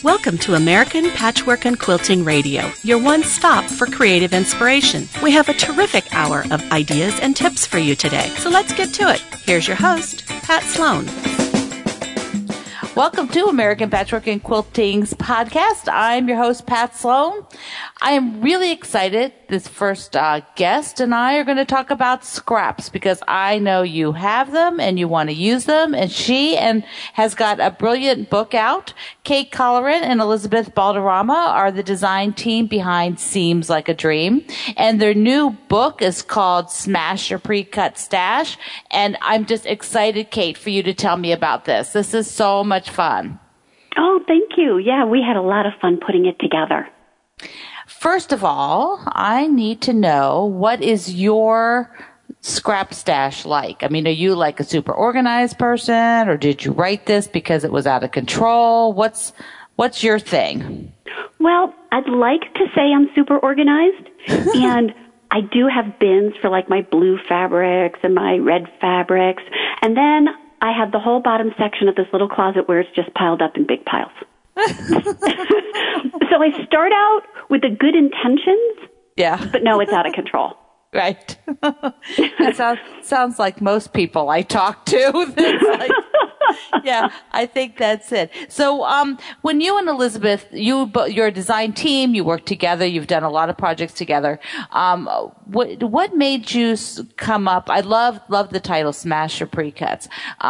Welcome to American Patchwork and Quilting Radio, your one stop for creative inspiration. We have a terrific hour of ideas and tips for you today, so let's get to it. Here's your host, Pat Sloan. Welcome to American Patchwork and Quilting's podcast. I'm your host, Pat Sloan. I am really excited. This first guest and I are going to talk about scraps because I know you have them and you want to use them. And she has got a brilliant book out. Kate Colleran and Elizabeth Balderrama are the design team behind Seams Like a Dream. And their new book is called Smash Your Pre-Cut Stash. And I'm just excited, Kate, for you to tell me about this. This is so much fun. Oh, thank you. Yeah, we had a lot of fun putting it together. First of all, I need to know, what is your scrap stash like? I mean, are you like a super organized person, or did you write this because it was out of control? What's your thing? Well, I'd like to say I'm super organized, and I do have bins for like my blue fabrics and my red fabrics, and then I have the whole bottom section of this little closet where it's just piled up in big piles. So I start out with the good intentions, but no, it's out of control. Right. That sounds like most people I talk to. Yeah, I think that's it. So when you and Elizabeth, you're a design team, you work together, you've done a lot of projects together. What made you come up? I love the title, Smash Your Pre-Cuts.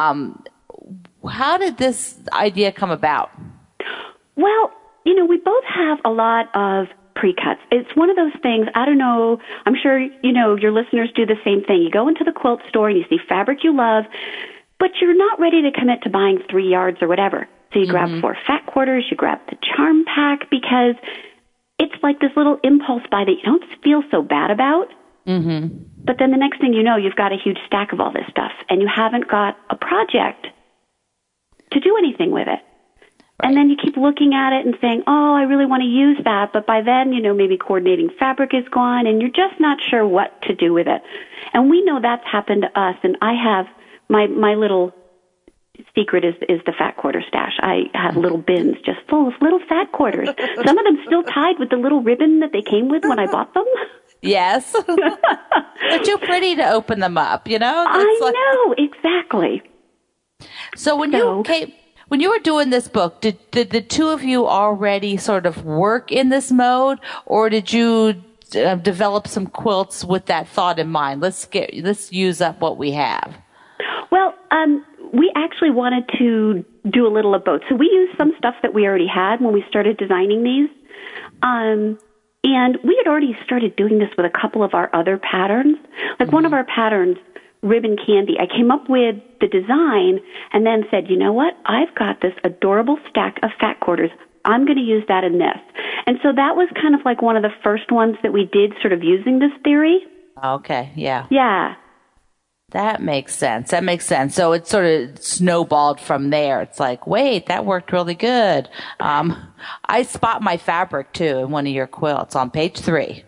How did this idea come about? Well, we both have a lot of pre-cuts. It's one of those things, I don't know, I'm sure, your listeners do the same thing. You go into the quilt store and you see fabric you love, but you're not ready to commit to buying 3 yards or whatever. So you grab 4 fat quarters, you grab the charm pack, because it's like this little impulse buy that you don't feel so bad about. Mm-hmm. But then the next thing you know, you've got a huge stack of all this stuff, and you haven't got a project to do anything with it. Right. And then you keep looking at it and saying, oh, I really want to use that. But by then, maybe coordinating fabric is gone and you're just not sure what to do with it. And we know that's happened to us. And I have my little secret is the fat quarter stash. I have little bins just full of little fat quarters. Some of them still tied with the little ribbon that they came with when I bought them. Yes. They're too pretty to open them up, I know, exactly. So when you were doing this book, did the two of you already sort of work in this mode, or did you develop some quilts with that thought in mind? Let's use up what we have. Well, we actually wanted to do a little of both. So we used some stuff that we already had when we started designing these. And we had already started doing this with a couple of our other patterns. Like one of our patterns, Ribbon Candy, I came up with the design and then said, you know what? I've got this adorable stack of fat quarters. I'm going to use that in this. And so that was kind of like one of the first ones that we did sort of using this theory. Okay, yeah. Yeah. That makes sense. So it sort of snowballed from there. It's like, wait, that worked really good. I spot my fabric, too, in one of your quilts on page 3.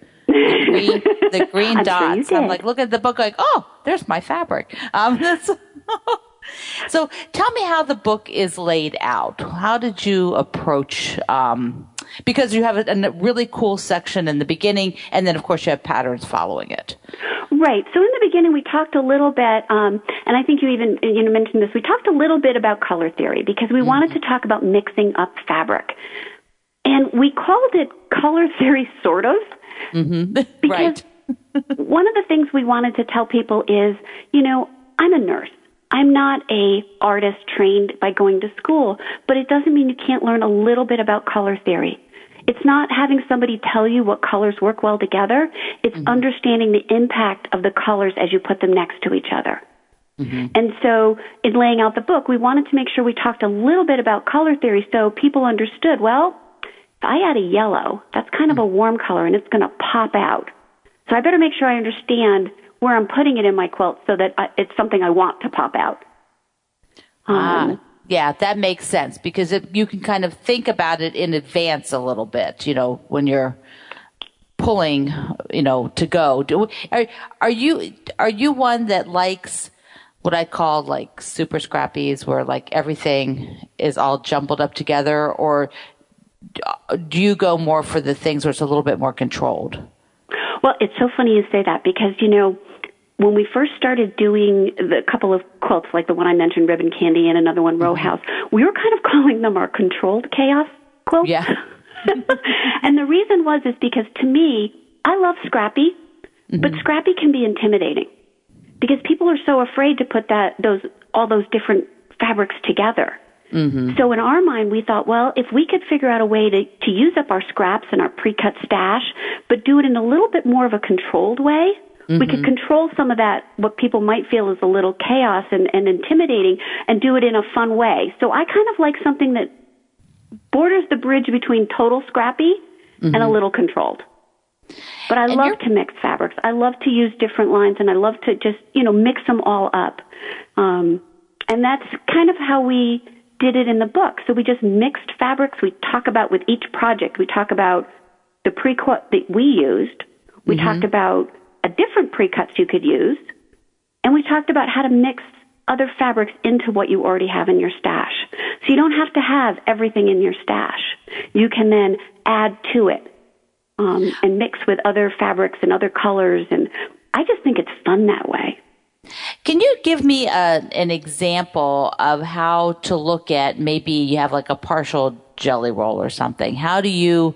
The green dots. I'm like, look at the book, like, oh, there's my fabric. So tell me how the book is laid out. How did you approach, because you have a really cool section in the beginning, and then, of course, you have patterns following it. Right. So in the beginning, we talked a little bit, and I think you even mentioned this, we talked a little bit about color theory, because we wanted to talk about mixing up fabric. And we called it color theory, sort of. Mm-hmm. Because one of the things we wanted to tell people is, I'm a nurse. I'm not a artist trained by going to school, but it doesn't mean you can't learn a little bit about color theory. It's not having somebody tell you what colors work well together. It's understanding the impact of the colors as you put them next to each other. Mm-hmm. And so in laying out the book, we wanted to make sure we talked a little bit about color theory so people understood, well, if I add a yellow, that's kind of a warm color and it's going to pop out. So I better make sure I understand where I'm putting it in my quilt so that it's something I want to pop out. Yeah, that makes sense because you can kind of think about it in advance a little bit, when you're pulling, to go. Are you one that likes what I call like super scrappies where like everything is all jumbled up together, or do you go more for the things where it's a little bit more controlled? Well, it's so funny you say that because, when we first started doing the couple of quilts, like the one I mentioned, Ribbon Candy, and another one, Row House, we were kind of calling them our controlled chaos quilts. Yeah. And the reason is because to me, I love Scrappy, but Scrappy can be intimidating because people are so afraid to put all those different fabrics together. Mm-hmm. So in our mind, we thought, well, if we could figure out a way to use up our scraps and our pre-cut stash, but do it in a little bit more of a controlled way, we could control some of that, what people might feel is a little chaos and intimidating, and do it in a fun way. So I kind of like something that borders the bridge between total Scrappy and a little controlled. But I love to mix fabrics. I love to use different lines, and I love to just, mix them all up. And that's kind of how we did it in the book. So we just mixed fabrics. We talk about with each project. We talk about the pre-cut that we used. We talked about different pre-cuts you could use. And we talked about how to mix other fabrics into what you already have in your stash. So you don't have to have everything in your stash. You can then add to it and mix with other fabrics and other colors. And I just think it's fun that way. Can you give me an example of how to look at, maybe you have like a partial jelly roll or something? How do you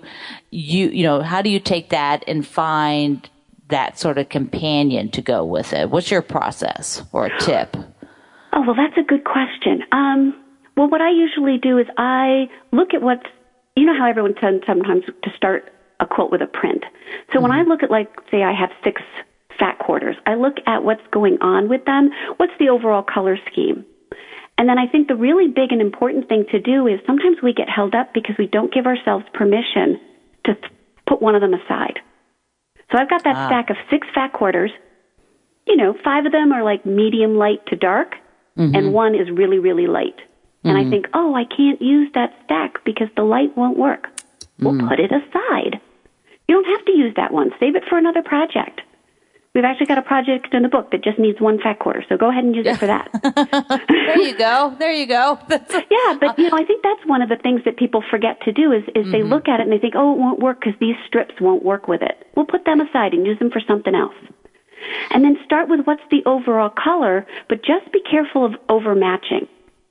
how do you take that and find that sort of companion to go with it? What's your process or a tip? Oh, well, that's a good question. Well, what I usually do is I look at what's, how everyone says sometimes to start a quilt with a print. So when I look at, like, say I have 6 fat quarters, I look at what's going on with them, what's the overall color scheme. And then I think the really big and important thing to do is sometimes we get held up because we don't give ourselves permission to put one of them aside. So I've got that stack of 6 fat quarters. 5 of them are like medium light to dark, and 1 is really, really light. And I think, I can't use that stack because the light won't work. We'll put it aside. You don't have to use that one. Save it for another project. We've actually got a project in the book that just needs 1 fat quarter, so go ahead and use it for that. There you go. Yeah, but I think that's one of the things that people forget to do is they look at it and they think, it won't work because these strips won't work with it. We'll put them aside and use them for something else. And then start with what's the overall color, but just be careful of overmatching.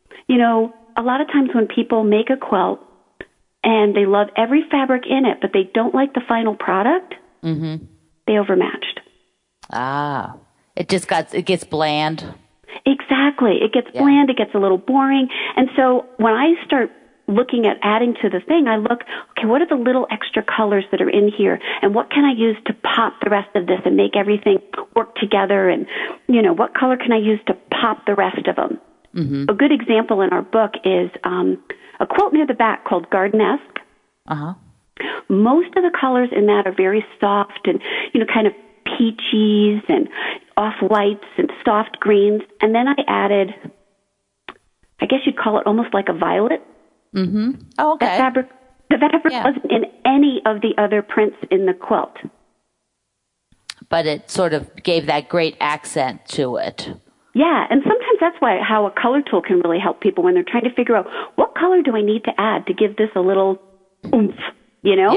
A lot of times when people make a quilt and they love every fabric in it, but they don't like the final product, they overmatched. It gets bland. Exactly. It gets bland. It gets a little boring. And so when I start looking at adding to the thing, I look, okay, what are the little extra colors that are in here? And what can I use to pop the rest of this and make everything work together? And, what color can I use to pop the rest of them? A good example in our book is a quilt near the back called Gardenesque. Most of the colors in that are very soft and, kind of peaches and off-whites and soft greens. And then I added, I guess you'd call it almost like a violet. Oh, okay. The fabric wasn't in any of the other prints in the quilt. But it sort of gave that great accent to it. Yeah, and sometimes that's how a color tool can really help people when they're trying to figure out what color do I need to add to give this a little oomph. Yeah.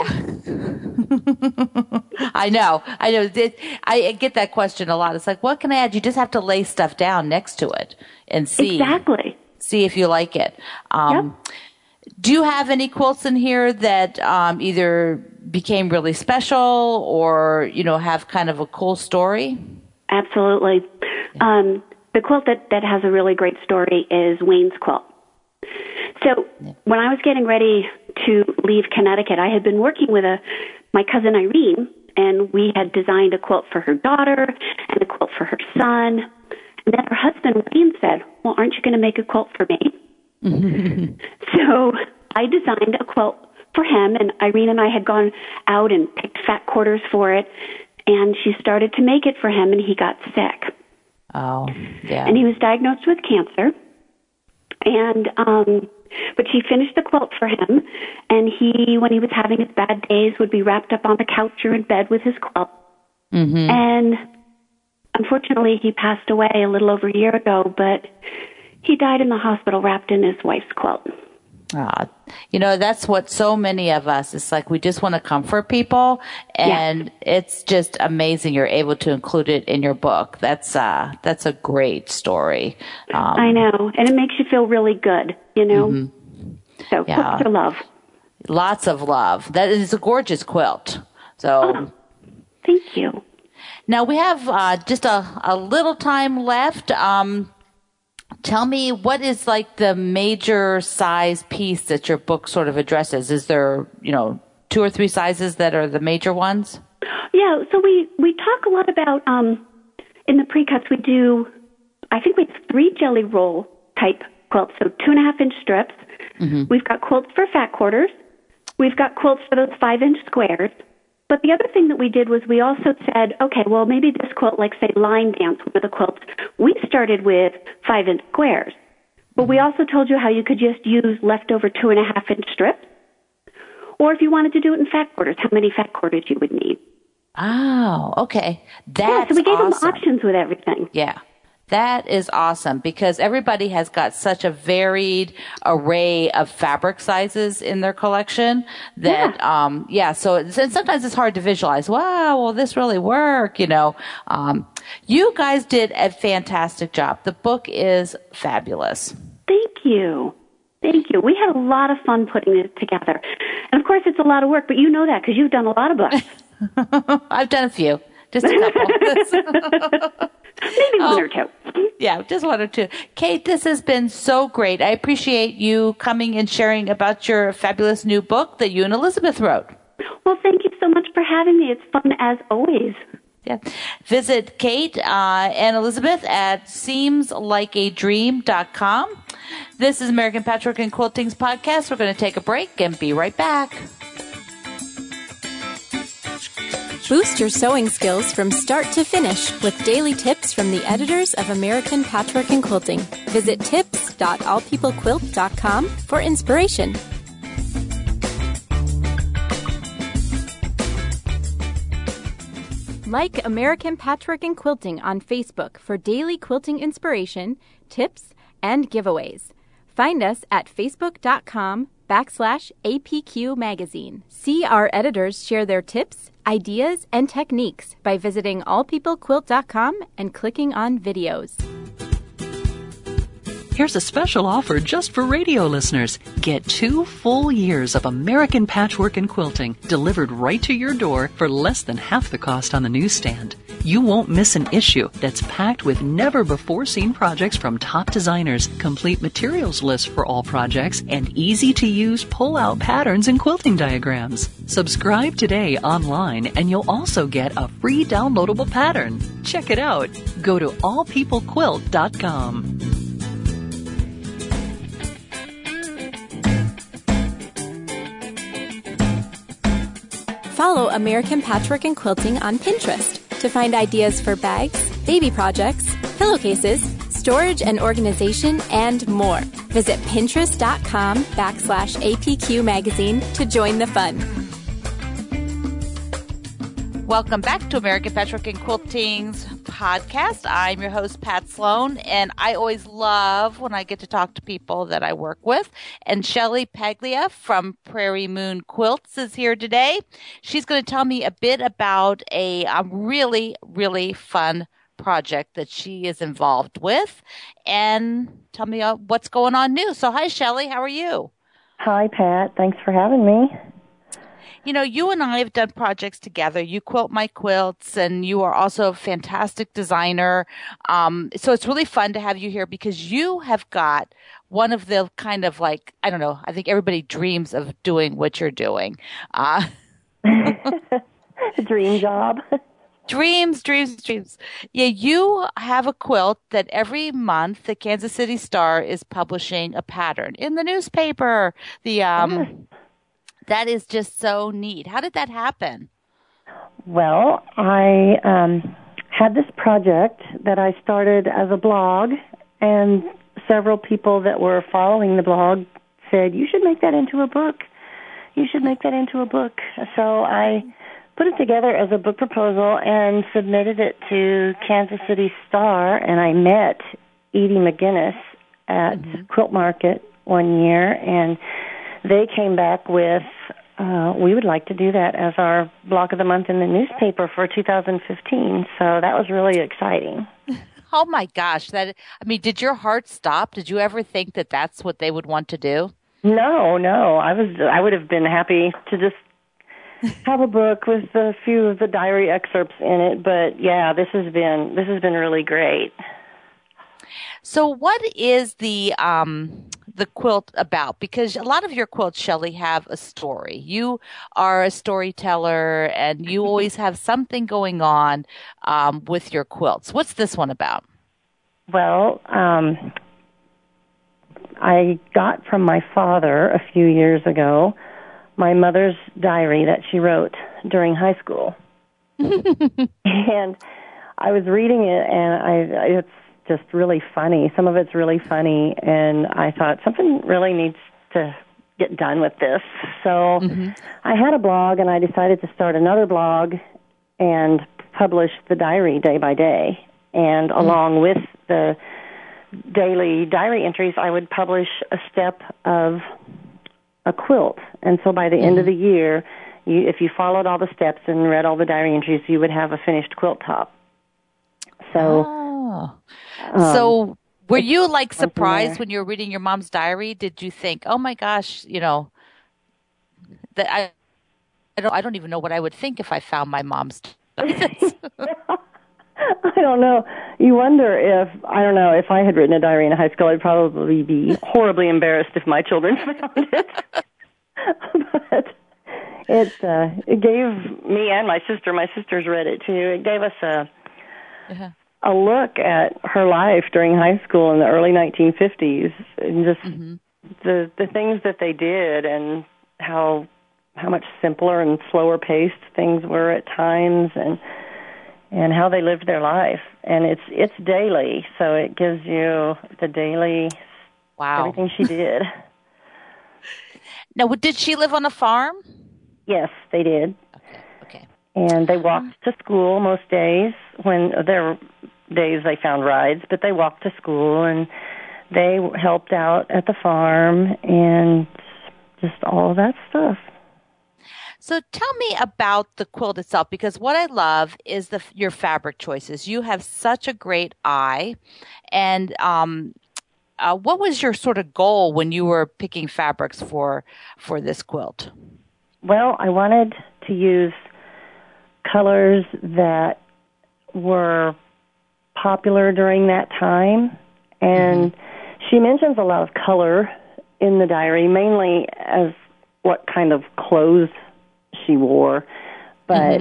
I know. I get that question a lot. It's like, what can I add? You just have to lay stuff down next to it and see. Exactly. See if you like it. Do you have any quilts in here that either became really special or, have kind of a cool story? Absolutely. The quilt that has a really great story is Wayne's quilt. So when I was getting ready to leave Connecticut, I had been working with my cousin Irene, and we had designed a quilt for her daughter and a quilt for her son. And then her husband, Wayne, said, well, aren't you going to make a quilt for me? So I designed a quilt for him, and Irene and I had gone out and picked fat quarters for it, and she started to make it for him, and he got sick. Oh, yeah. And he was diagnosed with cancer. And but she finished the quilt for him, and he, when he was having his bad days, would be wrapped up on the couch or in bed with his quilt. And unfortunately, he passed away a little over a year ago, but he died in the hospital wrapped in his wife's quilt. That's what so many of us, it's like we just want to comfort people, and it's just amazing you're able to include it in your book. That's a great story. I know, and it makes you feel really good, Mm-hmm. So quilts are love. Lots of love. That is a gorgeous quilt. So, thank you. Now we have just a little time left. Tell me, what is like the major size piece that your book sort of addresses? Is there, 2 or 3 sizes that are the major ones? Yeah, so we talk a lot about, in the pre-cuts we do, I think we have 3 jelly roll type quilts, so 2.5-inch strips. Mm-hmm. We've got quilts for fat quarters. We've got quilts for those 5-inch squares. But the other thing that we did was we also said, okay, well, maybe this quilt, like, say, Line Dance, one of the quilts, we started with 5-inch squares. But we also told you how you could just use leftover 2.5-inch strips. Or if you wanted to do it in fat quarters, how many fat quarters you would need. Oh, okay. That's so we gave awesome. them options with everything. Yeah. That is awesome because everybody has got such a varied array of fabric sizes in their collection that, so sometimes it's hard to visualize. Wow, will this really work? You guys did a fantastic job. The book is fabulous. Thank you. Thank you. We had a lot of fun putting it together. And of course, it's a lot of work, but you know that because you've done a lot of books. I've done a few. Just a couple. Maybe 1 or 2. Yeah, just 1 or 2. Kate, this has been so great. I appreciate you coming and sharing about your fabulous new book that you and Elizabeth wrote. Well, thank you so much for having me. It's fun as always. Yeah. Visit Kate and Elizabeth at seemslikeadream.com. This is American Patchwork and Quilting's podcast. We're going to take a break and be right back. Boost your sewing skills from start to finish with daily tips from the editors of American Patchwork and Quilting. Visit tips.allpeoplequilt.com for inspiration. Like American Patchwork and Quilting on Facebook for daily quilting inspiration, tips, and giveaways. Find us at facebook.com/APQ Magazine. See our editors share their tips, ideas, and techniques by visiting allpeoplequilt.com and clicking on videos. Here's a special offer just for radio listeners. Get 2 full years of American Patchwork and Quilting delivered right to your door for less than half the cost on the newsstand. You won't miss an issue that's packed with never-before-seen projects from top designers, complete materials lists for all projects, and easy-to-use pull-out patterns and quilting diagrams. Subscribe today online, and you'll also get a free downloadable pattern. Check it out. Go to allpeoplequilt.com. Follow American Patchwork and Quilting on Pinterest to find ideas for bags, baby projects, pillowcases, storage and organization, and more. Visit pinterest.com/APQ Magazine to join the fun. Welcome back to American Patchwork and Quilting's podcast. I'm your host, Pat Sloan, and I always love when I get to talk to people that I work with. And Shelley Paglia from Prairie Moon Quilts is here today. She's going to tell me a bit about a really, really fun project that she is involved with and tell me what's going on new. So hi, Shelley. How are you? Hi, Pat. Thanks for having me. You know, you and I have done projects together. You quilt my quilts, and you are also a fantastic designer. So it's really fun to have you here because you have got one of the kind of like, I don't know, I think everybody dreams of doing what you're doing. Dream job. Dreams. Yeah, you have a quilt that every month the Kansas City Star is publishing a pattern in the newspaper. That is just so neat. How did that happen? Well, I had this project that I started as a blog, and several people that were following the blog said, you should make that into a book. So I put it together as a book proposal and submitted it to Kansas City Star, and I met Edie McGinnis at Quilt Market one year, and they came back with, we would like to do that as our block of the month in the newspaper for 2015. So that was really exciting. Oh my gosh. Did your heart stop? Did you ever think that that's what they would want to do? No. I would have been happy to just have a book with a few of the diary excerpts in it, but yeah, this has been really great. So what is the quilt about? Because a lot of your quilts, Shelley, have a story. You are a storyteller, and you always have something going on with your quilts. What's this one about? Well, I got from my father a few years ago my mother's diary that she wrote during high school. And I was reading it, and it's just really funny. Some of it's really funny, and I thought something really needs to get done with this. So I had a blog, and I decided to start another blog and publish the diary day by day. And along with the daily diary entries, I would publish a step of a quilt. And so by the end of the year, if you followed all the steps and read all the diary entries, you would have a finished quilt top. So, so were you like surprised when you were reading your mom's diary? Did you think, "Oh my gosh, that I don't even know what I would think if I found my mom's diary"? I don't know. You wonder if I had written a diary in high school, I'd probably be horribly embarrassed if my children found it. But it gave me and my sister's read it too. It gave us a look at her life during high school in the early 1950s, and just the things that they did, and how much simpler and slower paced things were at times, and how they lived their life. And it's daily, so it gives you the daily everything she did. Now, did she live on a farm? Yes, they did. Okay. And they walked to school most days. When there were days they found rides, but they walked to school, and they helped out at the farm, and just all of that stuff. So tell me about the quilt itself, because what I love is your fabric choices. You have such a great eye. And what was your sort of goal when you were picking fabrics for this quilt? Well, I wanted to use colors that were popular during that time. And she mentions a lot of color in the diary, mainly as what kind of clothes she wore, but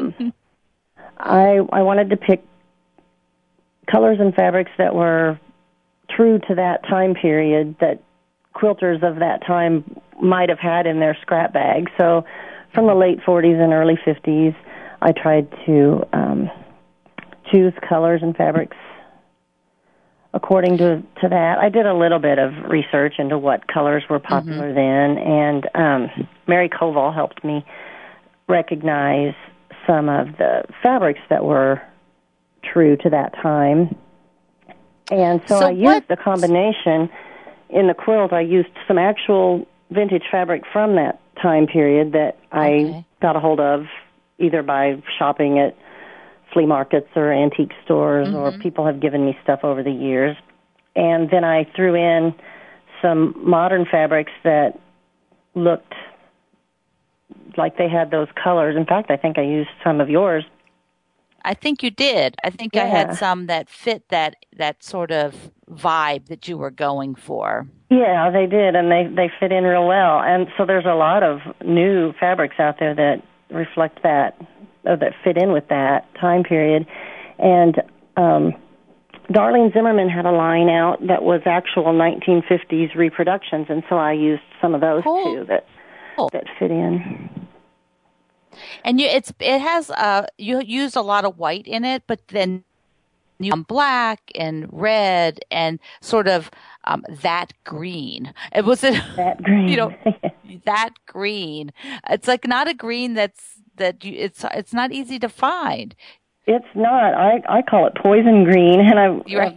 I wanted to pick colors and fabrics that were true to that time period that quilters of that time might have had in their scrap bag. So from the late 40s and early 50s, I tried to choose colors and fabrics according to that. I did a little bit of research into what colors were popular then, and Mary Koval helped me recognize some of the fabrics that were true to that time. And so I used a combination. In the quilt, I used some actual vintage fabric from that time period that I got a hold of either by shopping at flea markets or antique stores, or people have given me stuff over the years. And then I threw in some modern fabrics that looked like they had those colors. In fact, I think I used some of yours. I think you did. I think I had some that fit that sort of vibe that you were going for. Yeah, they did, and they fit in real well. And so there's a lot of new fabrics out there that reflect that, or that fit in with that time period. And Darlene Zimmerman had a line out that was actual 1950s reproductions, and so I used some of those too that fit in. And it has you used a lot of white in it, but then you black and red and sort of that green. It was that green. That green. It's like not a green it's not easy to find. It's not. I call it poison green, and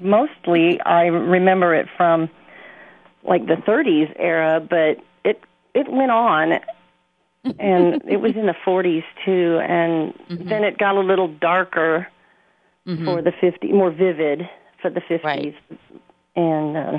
I remember it from like the 30s era, but it went on, and it was in the 40s too, and then it got a little darker for the 50s, more vivid for the 50s. Right. And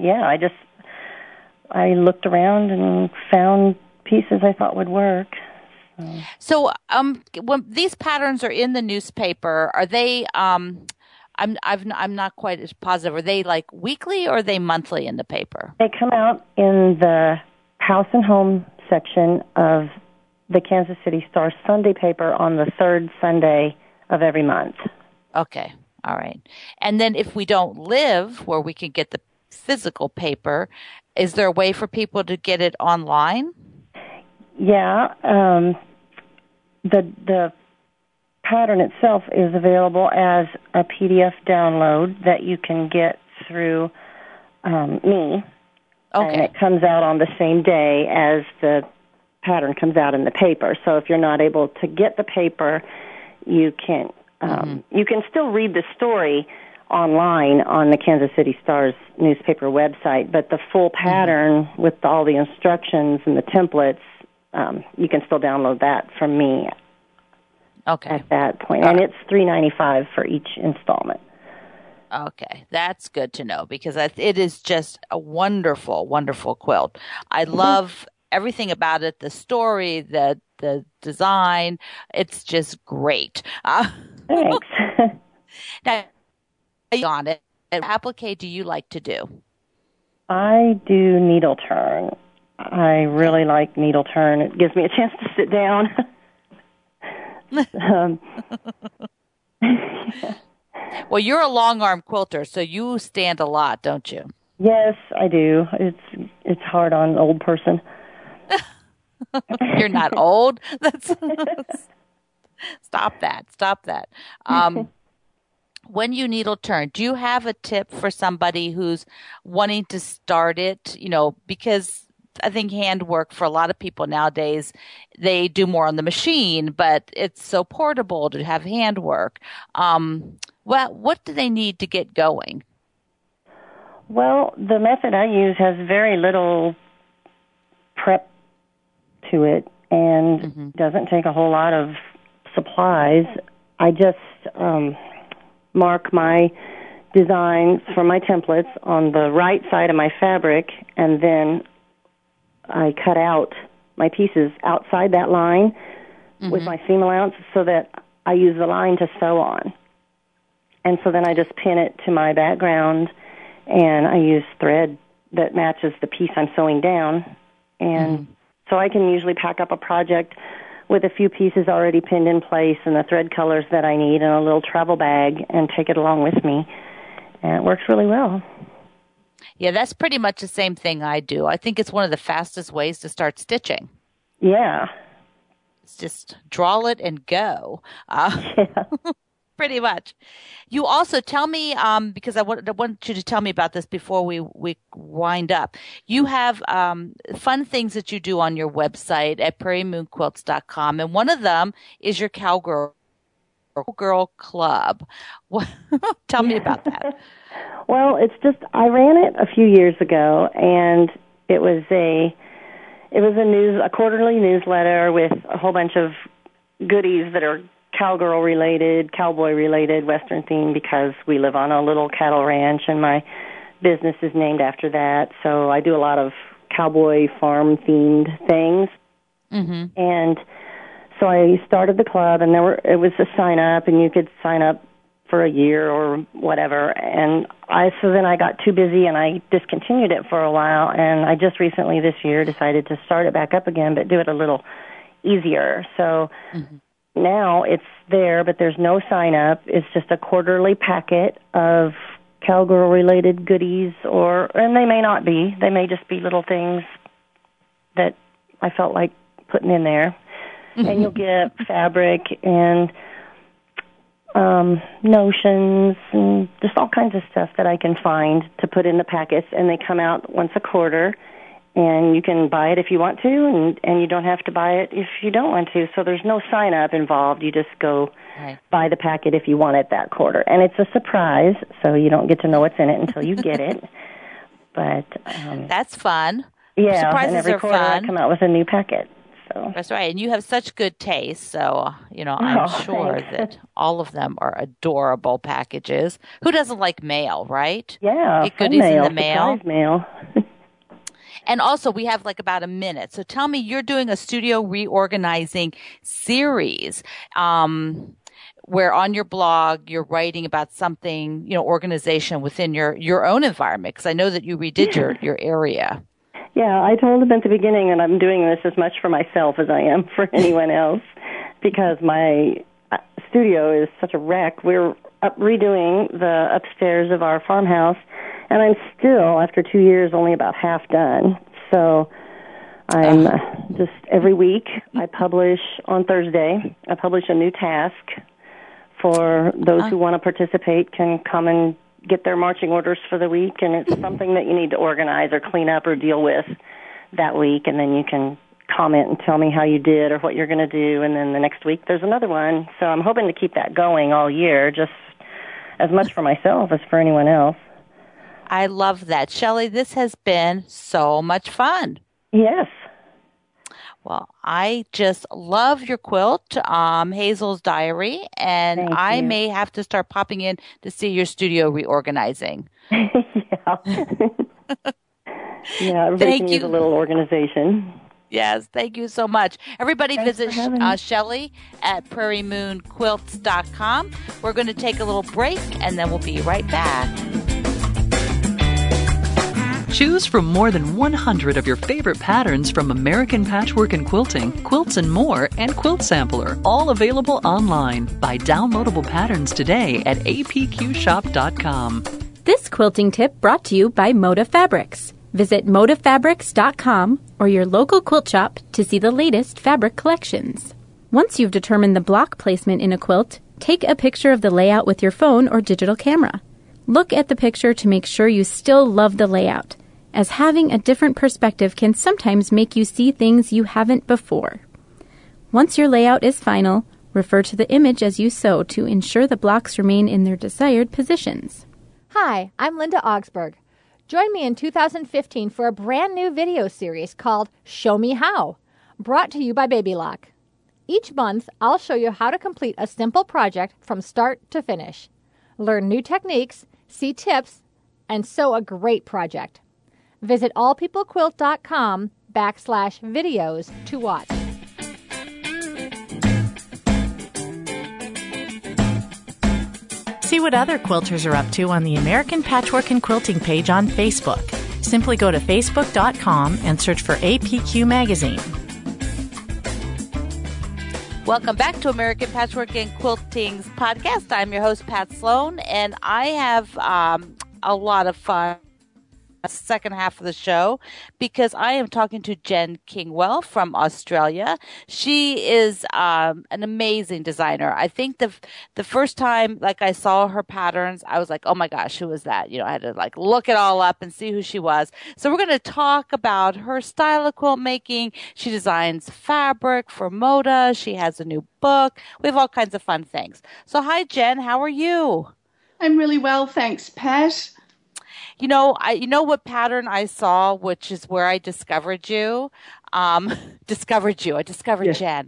I looked around and found pieces I thought would work. So, when these patterns are in the newspaper, are they? I'm not quite as positive. Are they like weekly or are they monthly in the paper? They come out in the House and Home section of the Kansas City Star Sunday paper on the third Sunday of every month. Okay, all right. And then if we don't live where we can get the physical paper, is there a way for people to get it online? Yeah, the pattern itself is available as a PDF download that you can get through me. Okay. And it comes out on the same day as the pattern comes out in the paper. So if you're not able to get the paper, you can still read the story online on the Kansas City Star's newspaper website, but the full pattern with all the instructions and the templates, you can still download that from me. Okay. At that point, and it's $3.95 for each installment. Okay, that's good to know because it is just a wonderful, wonderful quilt. I love everything about it, the story, the design. It's just great. Thanks. Now, on it, what applique do you like to do? I do needle turn. I really like needle turn. It gives me a chance to sit down. Well, you're a long arm quilter, so you stand a lot, don't you? Yes, I do. It's hard on an old person. You're not old. Stop that. When you needle turn, do you have a tip for somebody who's wanting to start it? Because I think handwork for a lot of people nowadays, they do more on the machine, but it's so portable to have handwork. What do they need to get going? Well, the method I use has very little prep to it and doesn't take a whole lot of supplies. I just mark my designs for my templates on the right side of my fabric, and then I cut out my pieces outside that line with my seam allowance so that I use the line to sew on. And so then I just pin it to my background, and I use thread that matches the piece I'm sewing down. And so I can usually pack up a project with a few pieces already pinned in place and the thread colors that I need in a little travel bag and take it along with me. And it works really well. Yeah, that's pretty much the same thing I do. I think it's one of the fastest ways to start stitching. Yeah. It's just draw it and go. Yeah. Pretty much. You also tell me, because I want you to tell me about this before we wind up. You have fun things that you do on your website at prairiemoonquilts.com, and one of them is your Cowgirl Club. Tell me about that. Well, it's just I ran it a few years ago, and it was a quarterly newsletter with a whole bunch of goodies that are cowgirl related, cowboy related, Western themed, because we live on a little cattle ranch and my business is named after that. So I do a lot of cowboy farm themed things. And so I started the club, and it was a sign up, and you could sign up for a year or whatever. And so then I got too busy and I discontinued it for a while, and I just recently this year decided to start it back up again, but do it a little easier. So now it's there, but there's no sign up. It's just a quarterly packet of cowgirl related goodies, and they may not be. They may just be little things that I felt like putting in there. And you'll get fabric and notions and just all kinds of stuff that I can find to put in the packets, and they come out once a quarter. And you can buy it if you want to, and you don't have to buy it if you don't want to. So there's no sign-up involved. You just go buy the packet if you want it that quarter. And it's a surprise, so you don't get to know what's in it until you get it. But that's fun. Yeah, surprises and every are quarter fun. I come out with a new packet. So. That's right. And you have such good taste. So, I'm sure thanks. that all of them are adorable packages. Who doesn't like mail, right? Yeah, Get fun goodies mail, in the mail. surprise mail. And also, we have like about a minute. So tell me, you're doing a studio reorganizing series. Where on your blog you're writing about something, organization within your own environment, because I know that you redid your area. Yeah, I told them at the beginning that I'm doing this as much for myself as I am for anyone else, because my studio is such a wreck. We're redoing the upstairs of our farmhouse, and I'm still, after 2 years, only about half done. So I'm just every week I publish on Thursday. I publish a new task for those who want to participate can come and get their marching orders for the week, and it's something that you need to organize or clean up or deal with that week, and then you can comment and tell me how you did or what you're going to do, and then the next week there's another one. So I'm hoping to keep that going all year, just as much for myself as for anyone else. I love that. Shelley, this has been so much fun. Yes. Well, I just love your quilt, Hazel's Diary, and I may have to start popping in to see your studio reorganizing. Yeah. Yeah, everybody can use a little organization. Yes, thank you so much. Everybody visit Shelley at prairiemoonquilts.com. We're going to take a little break, and then we'll be right back. Choose from more than 100 of your favorite patterns from American Patchwork and Quilting, Quilts and More, and Quilt Sampler, all available online. Buy downloadable patterns today at apqshop.com. This quilting tip brought to you by Moda Fabrics. Visit modafabrics.com or your local quilt shop to see the latest fabric collections. Once you've determined the block placement in a quilt, take a picture of the layout with your phone or digital camera. Look at the picture to make sure you still love the layout, as having a different perspective can sometimes make you see things you haven't before. Once your layout is final, refer to the image as you sew to ensure the blocks remain in their desired positions. Hi, I'm Linda Augsburg. Join me in 2015 for a brand new video series called Show Me How, brought to you by Baby Lock. Each month, I'll show you how to complete a simple project from start to finish. Learn new techniques, see tips, and sew a great project. Visit allpeoplequilt.com/videos to watch. See what other quilters are up to on the American Patchwork and Quilting page on Facebook. Simply go to facebook.com and search for APQ Magazine. Welcome back to American Patchwork and Quilting's podcast. I'm your host, Pat Sloan, and I have a lot of fun second half of the show because I am talking to Jen Kingwell from Australia. She is an amazing designer. I think the first time I saw her patterns, I was like, oh my gosh, who is that? I had to look it all up and see who she was. So we're going to talk about her style of quilt making. She designs fabric for Moda. She has a new book. We have all kinds of fun things. So hi, Jen. How are you? I'm really well, thanks, Pat. You know what pattern I saw, which is where I discovered you. I discovered Jen.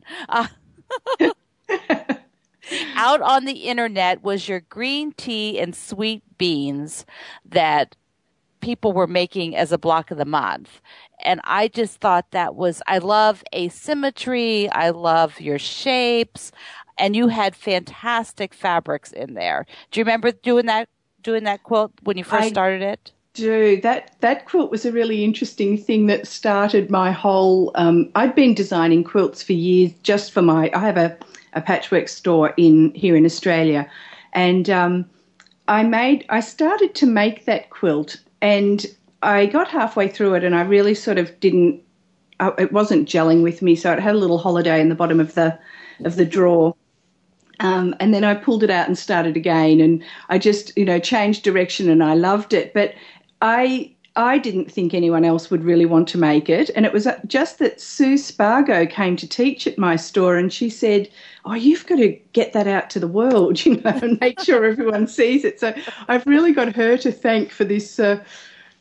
Out on the internet was your green tea and sweet beans that people were making as a block of the month. And I just thought I love asymmetry. I love your shapes. And you had fantastic fabrics in there. Do you remember doing that quilt when you first started it? Do. That quilt was a really interesting thing that started my whole I'd been designing quilts for years just for I have a patchwork store here in Australia, and I started to make that quilt, and I got halfway through it and I really sort of it wasn't gelling with me, so it had a little holiday in the bottom of the drawer. And then I pulled it out and started again, and I just, changed direction, and I loved it. But I didn't think anyone else would really want to make it. And it was just that Sue Spargo came to teach at my store, and she said, oh, you've got to get that out to the world, and make sure everyone sees it. So I've really got her to thank for this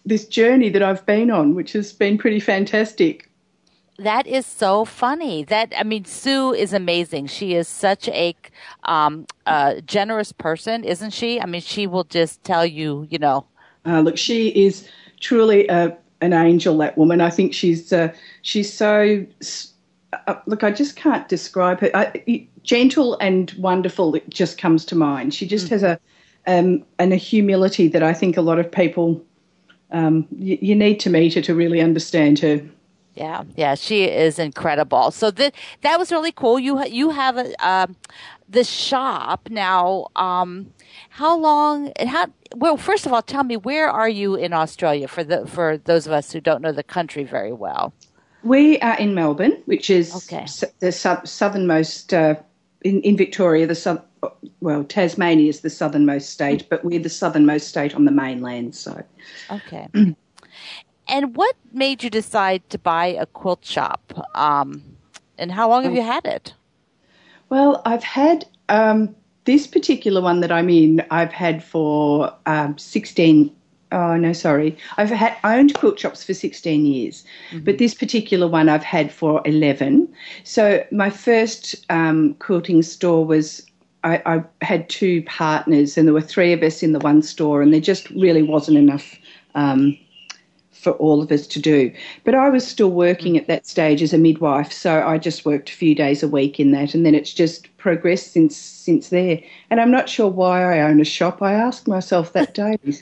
this journey that I've been on, which has been pretty fantastic. That is so funny. Sue is amazing. She is such a generous person, isn't she? I mean, she will just tell you, Look, she is truly an angel, that woman. I think she's so. Look, I just can't describe her. Gentle and wonderful, it just comes to mind. She just has a humility that I think a lot of people. You need to meet her to really understand her. Yeah, she is incredible. So that was really cool. You have the shop now. How long? Well, first of all, tell me, where are you in Australia for those of us who don't know the country very well? We are in Melbourne, which is the southernmost in Victoria. Tasmania is the southernmost state, but we're the southernmost state on the mainland. So, okay. And what made you decide to buy a quilt shop? And how long have you had it? Well, I've had this particular one that I'm in. I've had for 16. Oh no, sorry. I owned quilt shops for 16 years, but this particular one I've had for 11. So my first quilting store was. I had 2 partners, and there were 3 of us in the one store, and there just really wasn't enough. For all of us to do. But I was still working at that stage as a midwife, so I just worked a few days a week in that, and then it's just progressed since there. And I'm not sure why I own a shop. I ask myself that daily.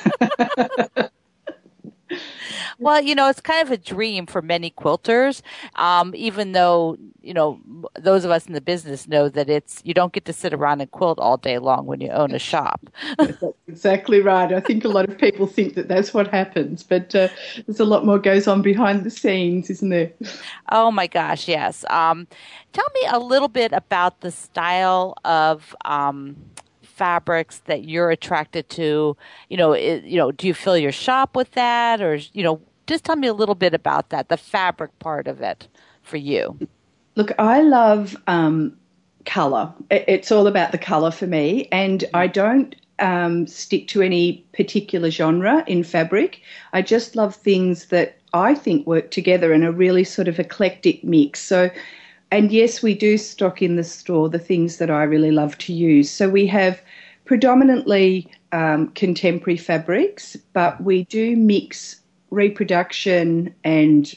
Well, it's kind of a dream for many quilters, even though, those of us in the business know that you don't get to sit around and quilt all day long when you own a shop. That's exactly right. I think a lot of people think that that's what happens, but there's a lot more goes on behind the scenes, isn't there? Oh, my gosh, yes. Tell me a little bit about the style of fabrics that you're attracted to. Do you fill your shop with that, or just tell me a little bit about that, the fabric part of it for you. Look, I love colour. It's all about the colour for me, and I don't stick to any particular genre in fabric. I just love things that I think work together in a really sort of eclectic mix. So, and yes, we do stock in the store the things that I really love to use. So we have predominantly contemporary fabrics, but we do mix reproduction and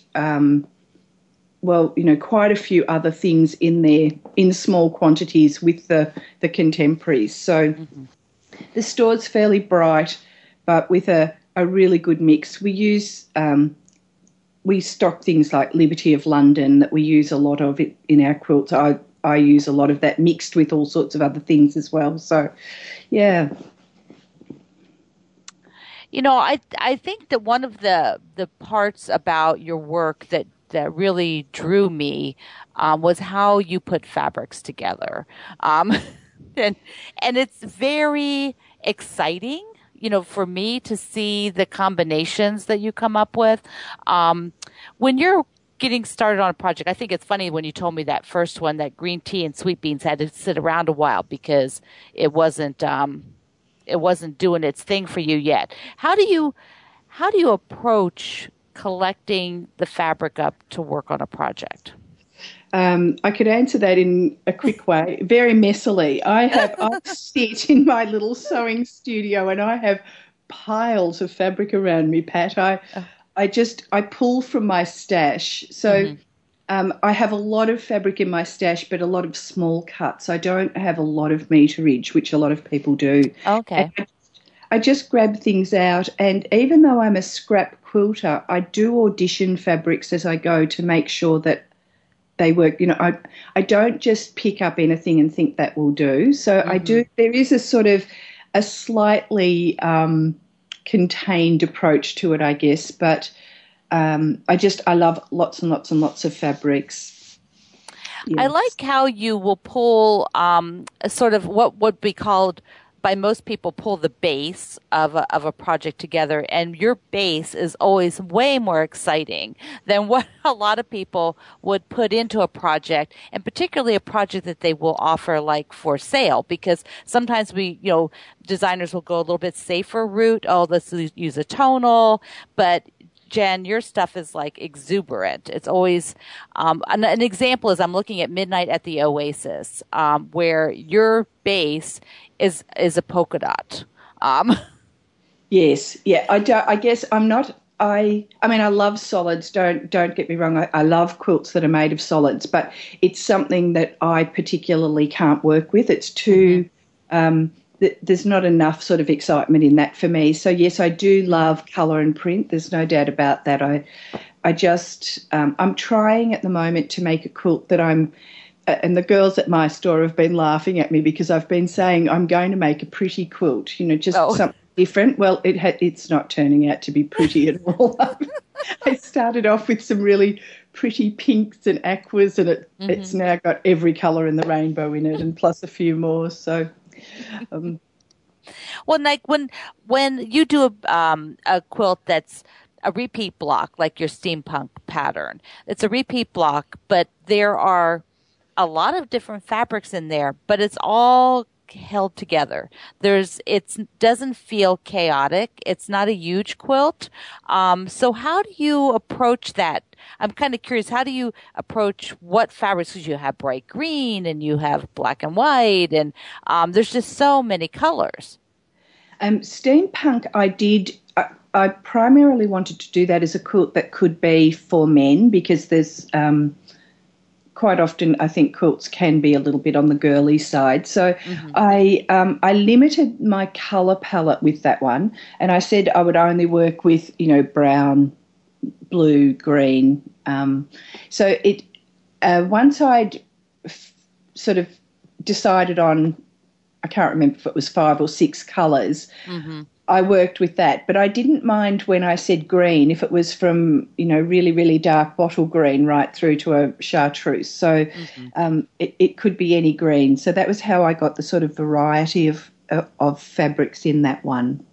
quite a few other things in there in small quantities with the contemporaries. So the store's fairly bright, but with a really good mix. We use we stock things like Liberty of London that we use a lot of it in our quilts. I use a lot of that mixed with all sorts of other things as well. So, yeah. I think that one of the parts about your work that really drew me was how you put fabrics together. And it's very exciting, for me to see the combinations that you come up with. When you're getting started on a project, I think it's funny when you told me that first one, that green tea and sweet beans had to sit around a while because it wasn't doing its thing for you yet. How do you approach collecting the fabric up to work on a project? I could answer that in a quick way, very messily. I sit in my little sewing studio and I have piles of fabric around me, Pat. I pull from my stash. So I have a lot of fabric in my stash, but a lot of small cuts. I don't have a lot of meterage, which a lot of people do. Okay. I just grab things out, and even though I'm a scrap quilter, I do audition fabrics as I go to make sure that they work. I don't just pick up anything and think that will do. So I do. There is a sort of a slightly contained approach to it, I guess, but I love lots and lots and lots of fabrics. Yes. I like how you will pull sort of what would be called by most people, pull the base of a project together, and your base is always way more exciting than what a lot of people would put into a project, and particularly a project that they will offer like for sale, because sometimes designers will go a little bit safer route. Oh, let's use a tonal, but Jen, your stuff is like exuberant. It's always an example is I'm looking at Midnight at the Oasis, where your base is a polka dot. Yes, yeah. I guess I'm not. I mean, I love solids. Don't get me wrong. I love quilts that are made of solids, but it's something that I particularly can't work with. It's too. There's not enough sort of excitement in that for me. So yes, I do love colour and print. There's no doubt about that. I just I'm trying at the moment to make a quilt that and the girls at my store have been laughing at me because I've been saying I'm going to make a pretty quilt, something different. Well, it's not turning out to be pretty at all. I started off with some really pretty pinks and aquas, and it's now got every colour in the rainbow in it, and plus a few more. So. Well, like when you do a quilt that's a repeat block, like your steampunk pattern, it's a repeat block, but there are a lot of different fabrics in there, but it's all held together. It doesn't feel chaotic. It's not a huge quilt. So how do you approach that? I'm kind of curious. How do you approach what fabrics? Because you have bright green and you have black and white, and there's just so many colors. Steampunk, I primarily wanted to do that as a quilt that could be for men, because there's quite often I think quilts can be a little bit on the girly side. So I limited my colour palette with that one, and I said I would only work with, brown, blue, green. So once I'd sort of decided on, I can't remember if it was 5 or 6 colours, I worked with that. But I didn't mind when I said green, if it was from, really, really dark bottle green right through to a chartreuse. So it could be any green. So that was how I got the sort of variety of fabrics in that one.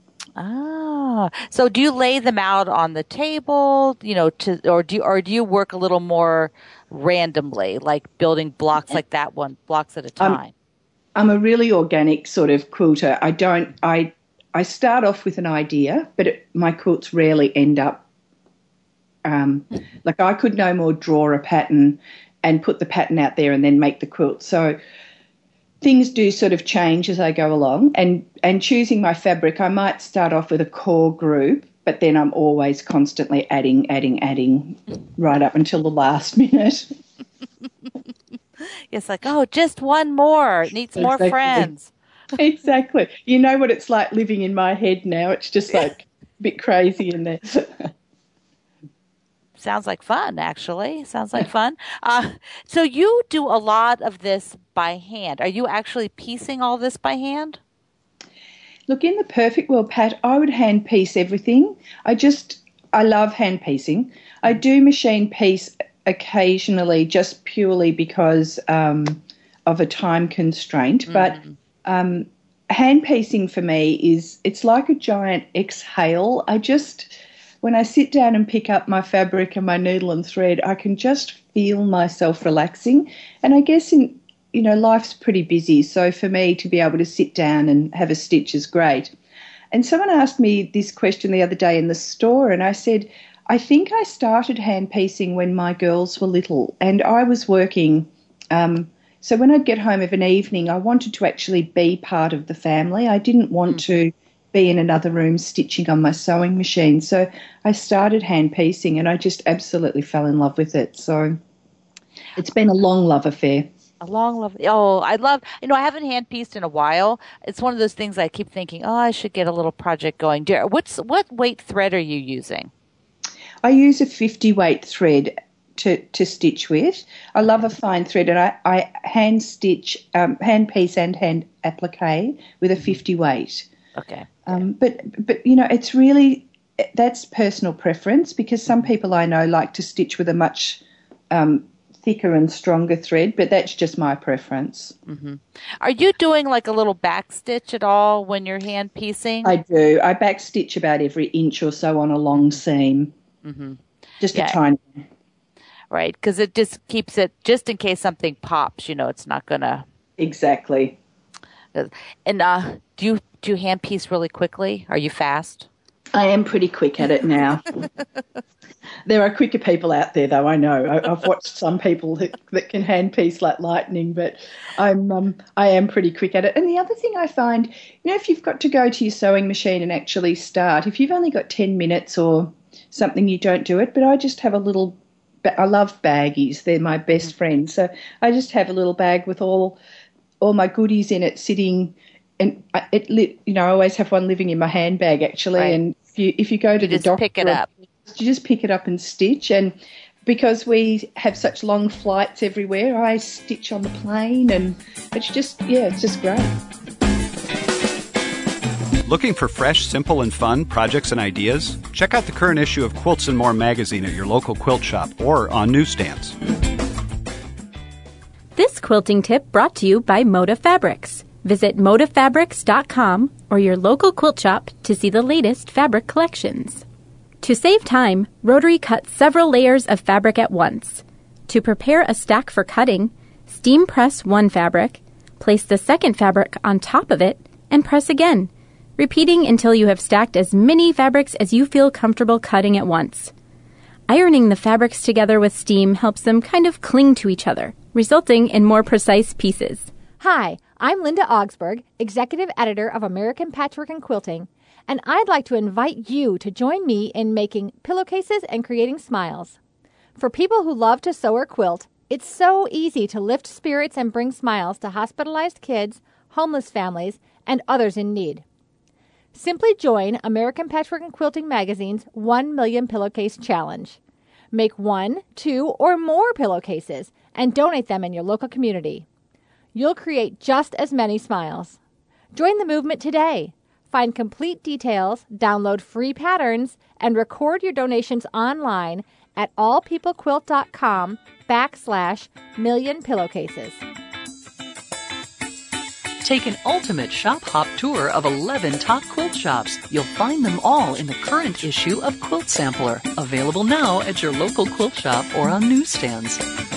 So do you lay them out on the table, or do you work a little more randomly, like building blocks like that one, blocks at a time? I'm a really organic sort of quilter. I start off with an idea, but my quilts rarely end up like I could no more draw a pattern and put the pattern out there and then make the quilt. So things do sort of change as I go along, and choosing my fabric, I might start off with a core group, but then I'm always constantly adding right up until the last minute. It's like, just one more. It needs more friends. Exactly. You know what it's like living in my head now. It's just like a bit crazy in there. Sounds like fun, actually. Sounds like fun. So you do a lot of this by hand. Are you actually piecing all this by hand? Look, in the perfect world, Pat, I would hand piece everything. I love hand piecing. I do machine piece occasionally just purely because of a time constraint. But hand piecing for me it's like a giant exhale. When I sit down and pick up my fabric and my needle and thread, I can just feel myself relaxing. And I guess life's pretty busy, so for me to be able to sit down and have a stitch is great. And someone asked me this question the other day in the store, and I said, I think I started hand piecing when my girls were little, and I was working. So when I'd get home of an evening, I wanted to actually be part of the family. I didn't want to be in another room stitching on my sewing machine. So I started hand piecing, and I just absolutely fell in love with it. So it's been a long love affair. A long love. Oh, I love, I haven't hand pieced in a while. It's one of those things I keep thinking, I should get a little project going. What weight thread are you using? I use a 50 weight thread to stitch with. I love a fine thread, and I hand stitch, hand piece and hand applique with a 50 weight. Okay. But it's really, that's personal preference, because some people I know like to stitch with a much thicker and stronger thread, but that's just my preference. Mm-hmm. Are you doing like a little back stitch at all when you're hand piecing? I do. I back stitch about every inch or so on a long seam. Mm-hmm. Just a tiny. Right, because it just keeps it, just in case something pops, it's not going to. Exactly. And do you hand piece really quickly? Are you fast? I am pretty quick at it now. There are quicker people out there, though, I know. I've watched some people that can hand piece like lightning, but I am pretty quick at it. And the other thing I find, if you've got to go to your sewing machine and actually start, if you've only got 10 minutes or something, you don't do it. But I just have I love baggies. They're my best friends. So I just have a little bag with all my goodies in it sitting. And I always have one living in my handbag, actually. Right. And if you go to the doctor, pick it up. You just pick it up and stitch. And because we have such long flights everywhere, I stitch on the plane, and it's just great. Looking for fresh, simple, and fun projects and ideas? Check out the current issue of Quilts and More magazine at your local quilt shop or on newsstands. This quilting tip brought to you by Moda Fabrics. Visit modafabrics.com or your local quilt shop to see the latest fabric collections. To save time, Rotary cuts several layers of fabric at once. To prepare a stack for cutting, steam press one fabric, place the second fabric on top of it, and press again, repeating until you have stacked as many fabrics as you feel comfortable cutting at once. Ironing the fabrics together with steam helps them kind of cling to each other, resulting in more precise pieces. Hi, I'm Linda Augsburg, Executive Editor of American Patchwork and Quilting, and I'd like to invite you to join me in making pillowcases and creating smiles. For people who love to sew or quilt, it's so easy to lift spirits and bring smiles to hospitalized kids, homeless families, and others in need. Simply join American Patchwork and Quilting Magazine's 1 Million Pillowcase Challenge. Make 1, 2, or more pillowcases and donate them in your local community. You'll create just as many smiles. Join the movement today. Find complete details, download free patterns, and record your donations online at allpeoplequilt.com/million pillowcases. Take an ultimate shop hop tour of 11 top quilt shops. You'll find them all in the current issue of Quilt Sampler, available now at your local quilt shop or on newsstands.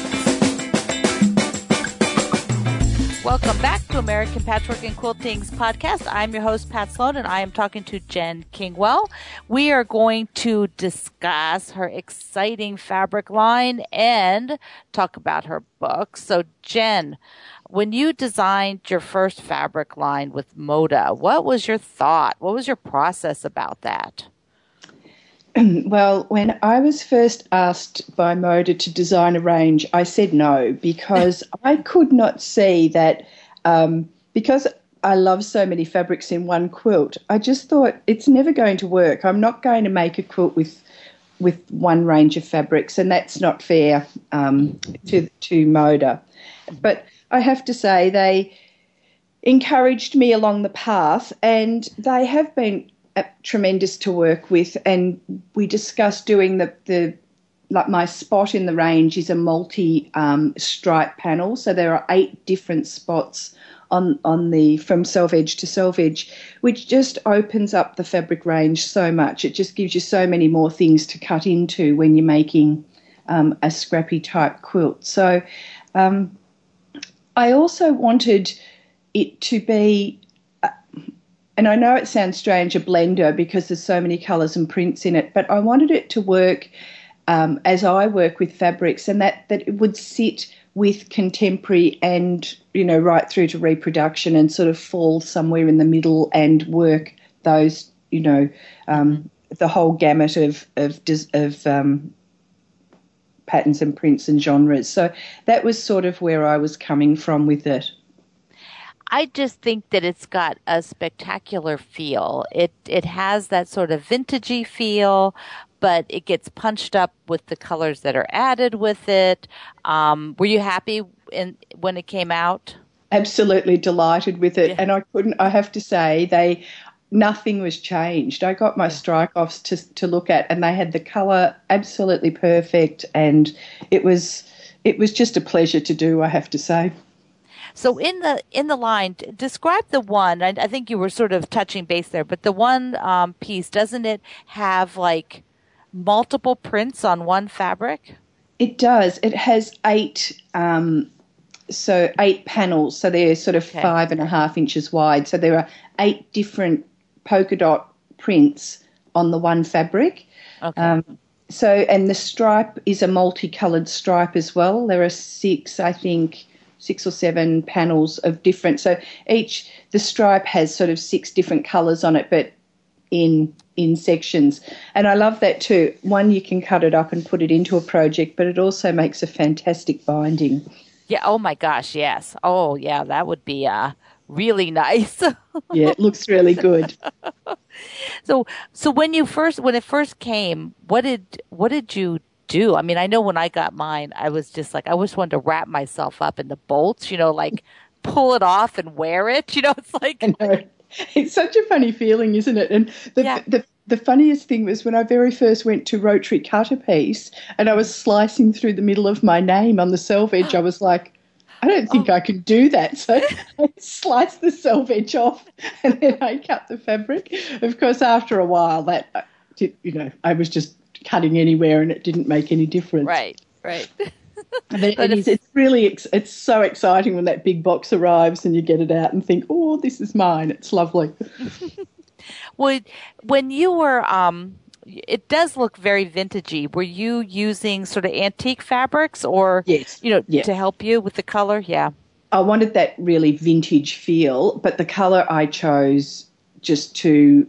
Welcome back to American Patchwork and Quilting's podcast. I'm your host, Pat Sloan, and I am talking to Jen Kingwell. We are going to discuss her exciting fabric line and talk about her book. So, Jen, when you designed your first fabric line with Moda, what was your thought? What was your process about that? Well, when I was first asked by Moda to design a range, I said no, because I could not see that, because I love so many fabrics in one quilt, I just thought it's never going to work. I'm not going to make a quilt with one range of fabrics, and that's not fair to Moda. But I have to say they encouraged me along the path, and they have been tremendous to work with. And we discussed doing the like my spot in the range is a multi stripe panel, so there are 8 different spots on the from self edge to self edge, which just opens up the fabric range so much. It just gives you so many more things to cut into when you're making a scrappy type quilt. So I also wanted it to be, and I know it sounds strange, a blender because there's so many colours and prints in it, but I wanted it to work as I work with fabrics, and that it would sit with contemporary and, right through to reproduction and sort of fall somewhere in the middle and work those, the whole gamut of patterns and prints and genres. So that was sort of where I was coming from with it. I just think that it's got a spectacular feel. It has that sort of vintagey feel, but it gets punched up with the colors that are added with it. Were you happy when it came out? Absolutely delighted with it. Yeah. And I have to say, nothing was changed. I got my strike-offs to look at, and they had the colour absolutely perfect, and it was it was just a pleasure to do, I have to say. So in the line, describe the one. I think you were sort of touching base there, but the one piece, doesn't it have like multiple prints on one fabric? It does. It has 8 panels. So they're sort of 5.5 inches wide. So there are 8 different polka dot prints on the one fabric. Okay. And the stripe is a multicolored stripe as well. There are 6 or 7 panels of different. So the stripe has sort of 6 different colors on it, but in sections. And I love that too. One, you can cut it up and put it into a project, but it also makes a fantastic binding. Yeah. Oh my gosh. Yes. Oh yeah. That would be really nice. Yeah, it looks really good. So when it first came, what did you do? I mean, I know when I got mine, I was just like, I just wanted to wrap myself up in the bolts, like pull it off and wear it. It's like, I know. It's such a funny feeling, isn't it? And the funniest thing was when I very first went to Rotary Cut a Piece and I was slicing through the middle of my name on the self edge, I was like, I don't think I can do that. So I sliced the self edge off and then I cut the fabric. Of course, after a while, I was just cutting anywhere and it didn't make any difference. Right. It's so exciting when that big box arrives and you get it out and think, oh, this is mine. It's lovely. Well, when you were, it does look very vintagey. Were you using sort of antique fabrics or, yes. To help you with the color? Yeah. I wanted that really vintage feel, but the color I chose just to,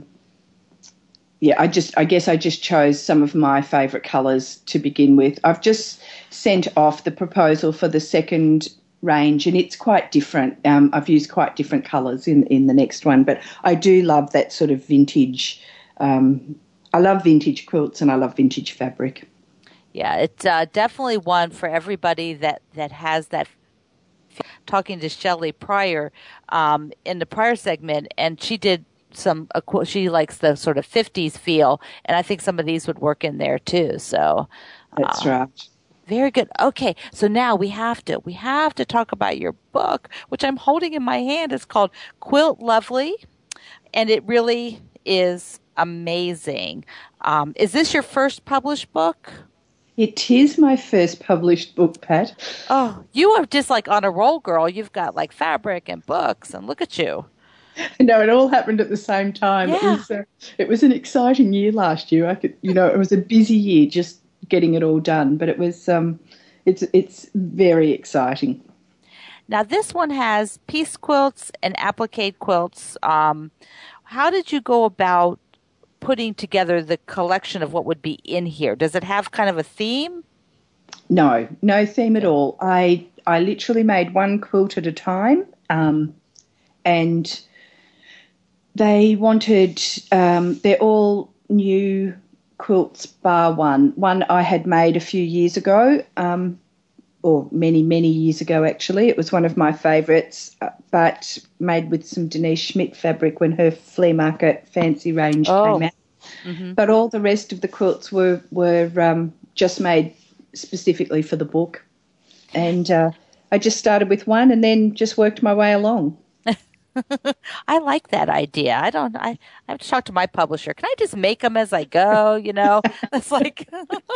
I guess I just chose some of my favourite colours to begin with. I've just sent off the proposal for the second range and it's quite different. I've used quite different colours in the next one, but I do love that sort of vintage. I love vintage quilts and I love vintage fabric. Yeah, it's definitely one for everybody that has that. Talking to Shelley Pryor in the prior segment, and she did she likes the sort of 50s feel, and I think some of these would work in there too. So that's right. Very good. Okay, so now we have to talk about your book, which I'm holding in my hand. It's called Quilt Lovely, and it really is amazing. Is this your first published book? It is my first published book, Pat. Oh, you are just like on a roll, girl. You've got like fabric and books, and look at you. No, it all happened at the same time. Yeah. It was an exciting year last year. It was a busy year just getting it all done, but it was it's very exciting. Now this one has piece quilts and applique quilts. How did you go about putting together the collection of what would be in here? Does it have kind of a theme? No theme at all. I literally made one quilt at a time, and they wanted, they're all new quilts bar one. One I had made a few years ago, or many, many years ago actually. It was one of my favourites, but made with some Denise Schmidt fabric when her flea market fancy range came out. Mm-hmm. But all the rest of the quilts were just made specifically for the book. And I just started with one and then just worked my way along. I like that idea. I have to talk to my publisher. Can I just make them as I go? It's like,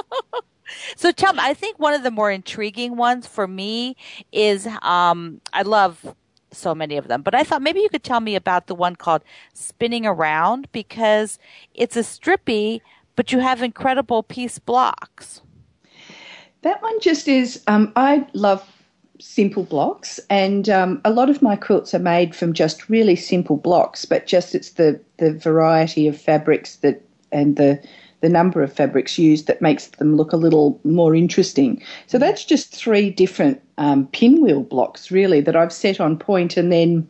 so tell me, I think one of the more intriguing ones for me is, I love so many of them, but I thought maybe you could tell me about the one called Spinning Around, because it's a strippy, but you have incredible piece blocks. That one just is, I love simple blocks, and a lot of my quilts are made from just really simple blocks, but just it's the variety of fabrics and the number of fabrics used that makes them look a little more interesting. So that's just 3 different pinwheel blocks really that I've set on point and then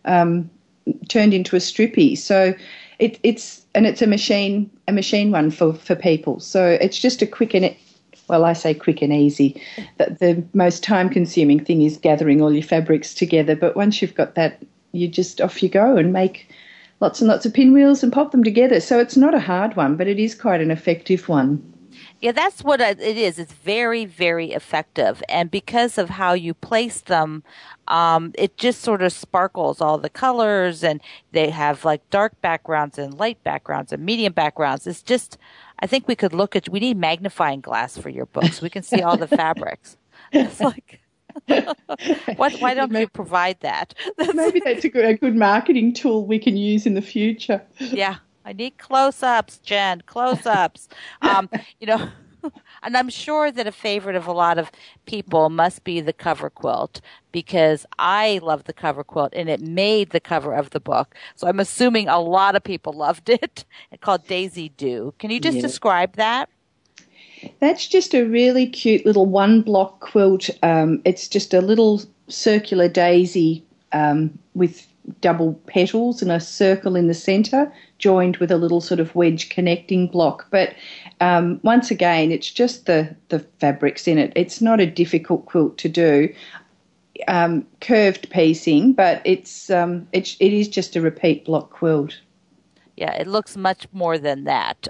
turned into a strippy. So it's a machine one for people. So it's just a quick and I say quick and easy. The most time-consuming thing is gathering all your fabrics together, but once you've got that, you just off you go and make lots and lots of pinwheels and pop them together. So it's not a hard one, but it is quite an effective one. Yeah, that's what it is. It's very, very effective. And because of how you place them, it just sort of sparkles all the colors, and they have like dark backgrounds and light backgrounds and medium backgrounds. It's just, I think we need magnifying glass for your books. We can see all the fabrics. It's like, why don't you provide that? Maybe that's a good marketing tool we can use in the future. Yeah. I need close-ups, Jen, close-ups. And I'm sure that a favorite of a lot of people must be the cover quilt, because I love the cover quilt and it made the cover of the book. So I'm assuming a lot of people loved it. It's called Daisy Dew. Can you just describe that? That's just a really cute little one-block quilt. It's just a little circular daisy with double petals and a circle in the centre, joined with a little sort of wedge connecting block. But once again, it's just the fabrics in it. It's not a difficult quilt to do. Curved piecing, but it is just a repeat block quilt. Yeah, it looks much more than that.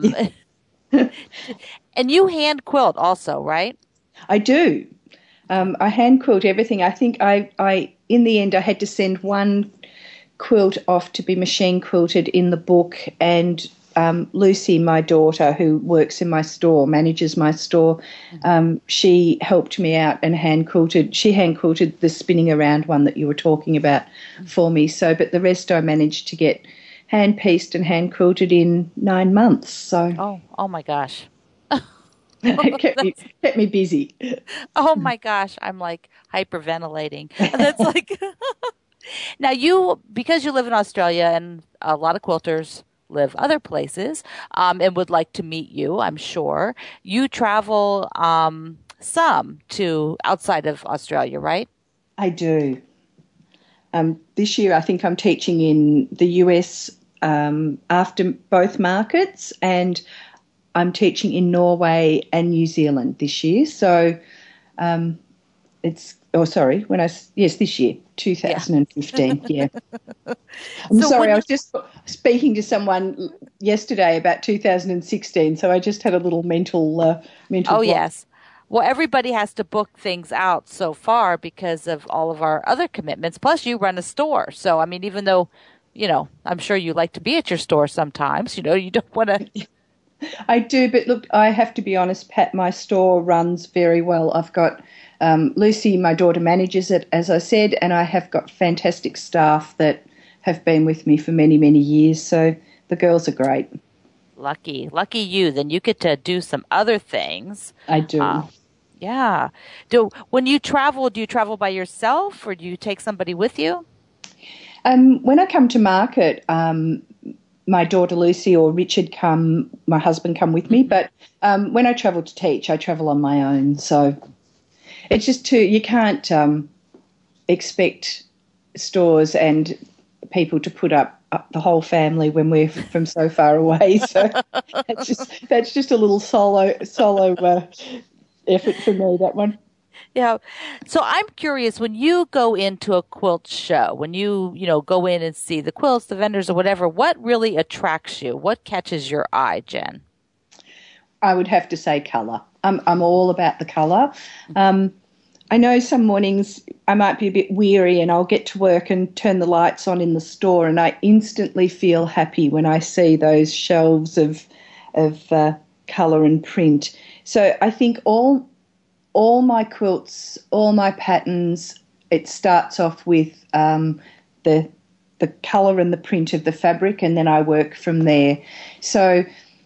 And you hand quilt also, right? I do. I hand quilt everything. I think I in the end I had to send one quilt off to be machine quilted in the book, and Lucy, my daughter, who works in my store, manages my store, she helped me out and hand quilted the spinning around one that you were talking about for me. So, but the rest I managed to get hand pieced and hand quilted in 9 months. So oh my gosh. It kept me busy. Oh my gosh, I'm like hyperventilating. That's like now because you live in Australia and a lot of quilters live other places and would like to meet you, I'm sure. You travel some to outside of Australia, right? I do. This year I think I'm teaching in the US after both markets, and I'm teaching in Norway and New Zealand this year. So this year, 2015, yeah. I'm sorry, I was just speaking to someone yesterday about 2016, so I just had a little mental block. Yes. Well, everybody has to book things out so far because of all of our other commitments. Plus, you run a store. So, I mean, even though, I'm sure you like to be at your store sometimes, you don't want to... I do, but look, I have to be honest, Pat, my store runs very well. I've got Lucy, my daughter, manages it, as I said, and I have got fantastic staff that have been with me for many, many years. So the girls are great. Lucky you. Then you get to do some other things. I do. Yeah. When you travel, do you travel by yourself or do you take somebody with you? When I come to market, my daughter Lucy or Richard my husband come with me. But when I travel to teach, I travel on my own. So it's just you can't expect stores and people to put up the whole family when we're from so far away. So that's just a little solo effort for me, that one. Yeah. So I'm curious, when you go into a quilt show, when you go in and see the quilts, the vendors or whatever, what really attracts you? What catches your eye, Jen? I would have to say colour. I'm all about the colour. I know some mornings I might be a bit weary and I'll get to work and turn the lights on in the store, and I instantly feel happy when I see those shelves of colour and print. So I think all my quilts, all my patterns, it starts off with the colour and the print of the fabric, and then I work from there. So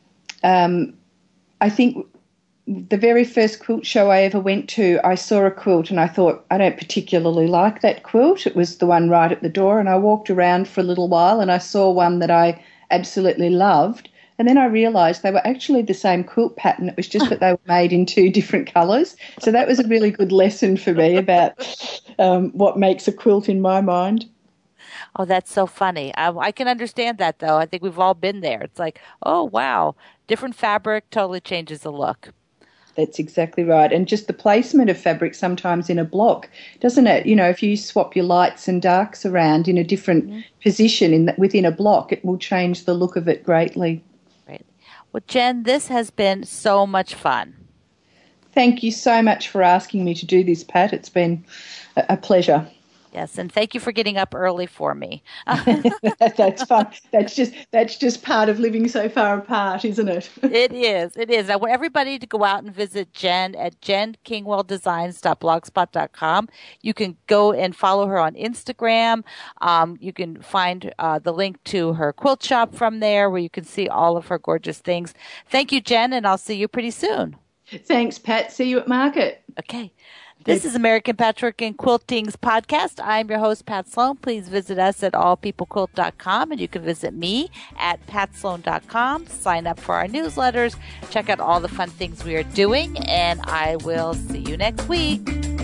I think the very first quilt show I ever went to, I saw a quilt and I thought, I don't particularly like that quilt. It was the one right at the door, and I walked around for a little while and I saw one that I absolutely loved. And then I realised they were actually the same quilt pattern. It was just that they were made in 2 different colours. So that was a really good lesson for me about what makes a quilt in my mind. Oh, that's so funny. I can understand that, though. I think we've all been there. It's like, oh, wow, different fabric totally changes the look. That's exactly right. And just the placement of fabric sometimes in a block, doesn't it? If you swap your lights and darks around in a different position within a block, it will change the look of it greatly. Right. Well, Jen, this has been so much fun. Thank you so much for asking me to do this, Pat. It's been a pleasure. Yes, and thank you for getting up early for me. That's fun. That's just part of living so far apart, isn't it? It is. It is. I want everybody to go out and visit Jen at jenkingwelldesigns.blogspot.com. You can go and follow her on Instagram. You can find the link to her quilt shop from there, where you can see all of her gorgeous things. Thank you, Jen, and I'll see you pretty soon. Thanks, Pat. See you at market. Okay. This is American Patchwork and Quilting's podcast. I'm your host, Pat Sloan. Please visit us at allpeoplequilt.com, and you can visit me at patsloan.com. Sign up for our newsletters. Check out all the fun things we are doing, and I will see you next week.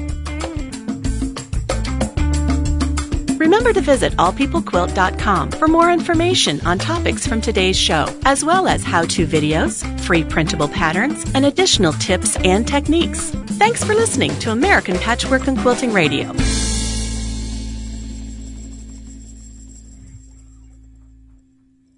Remember to visit allpeoplequilt.com for more information on topics from today's show, as well as how-to videos, free printable patterns, and additional tips and techniques. Thanks for listening to American Patchwork and Quilting Radio.